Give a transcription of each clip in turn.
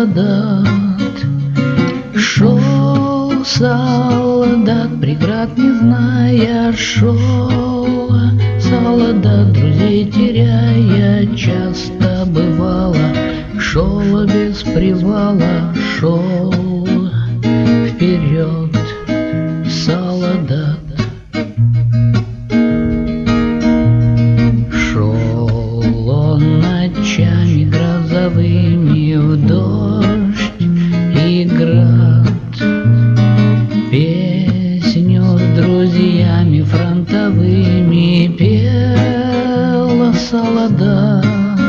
солдат. Шел солдат, преград не зная, шел солдат, друзей теряя часто бывало, шел без привала, шел вперед солдат. Шел он ночами грозовыми в дождь и град, песню с друзьями фронтовыми пел солдат.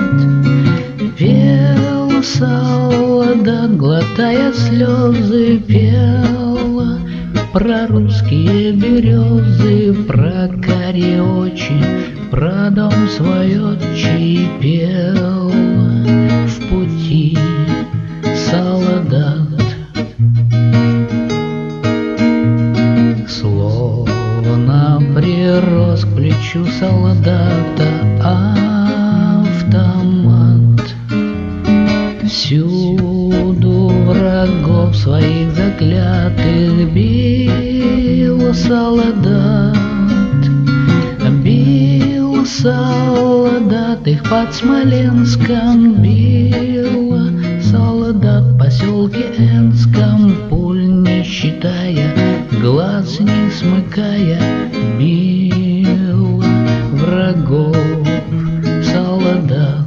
Пел солдат, глотая слезы, пел про русские березы, про карие очи, про дом свой отчий, пел в пути солдат. Словно прирос к плечу солдата автомат, всюду врагов своих заклятых бил солдат. Бил солдат, их под Смоленском бил солдат, в поселке Энском, пуль не считая, глаз не смыкая, бил врагов солдат.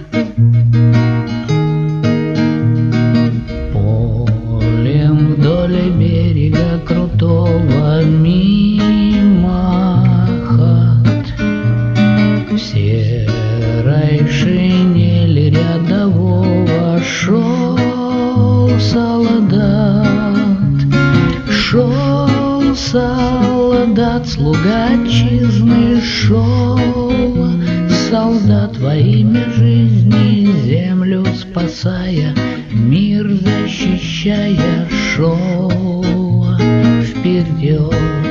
Полем вдоль берега крутого мимо хат, в серой шинели рядового шел солдат. Шел солдат, слуга отчизны, шел солдат во имя жизни, землю спасая, мир защищая, шел вперед.